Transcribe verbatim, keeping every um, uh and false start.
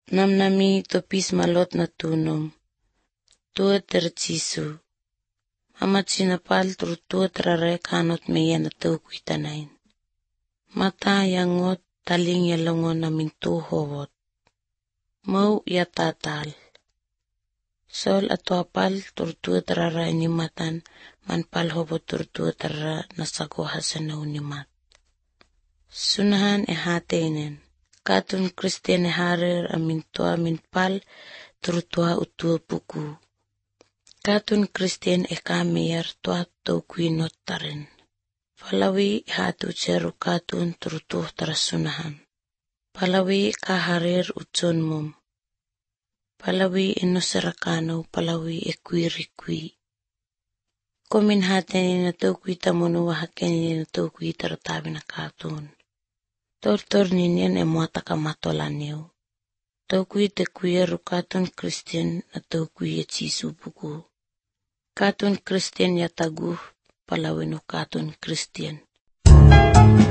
Namnami topis malot na tunom. Tuot tercisu. Amat sinapal turutuot rare kanot meya na tawkwitanain. Mata yangot taling yalongon namin tuhowot. Mau yatatal. Sol atwapal turutuot rara inimatan manpal hobot turutuot rara nasagoha sa naunimat. Sunahan e hateinen. Katun Kristian e harir amin tua minpal turutua utua puku. Katun Kristian e kamiyar tua tawkwinot tarin. Palawi hatu ceru katun turutuh tarasunahan. Palawi kaharir utson mum. Palawi inoserakano palawi e kwirikwi. Komin hatenin na tawkwita munu wahakenin na tawkwita ratabi na katun. Tortor ninyan e muata kamatolaniw. Tawkwita kuya rukatun Kristian na tawkwita chisupuku. Katun Kristian yataguh palawin o katun Kristian.